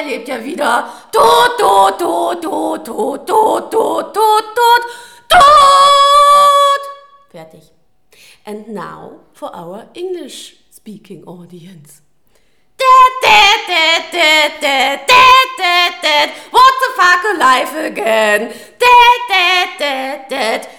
lebt ja wieder. Tot, tot, tot, tot, tot, tot, tot, tot, tot, tot. Fertig. And now for our English-speaking audience. What the fuck a life again.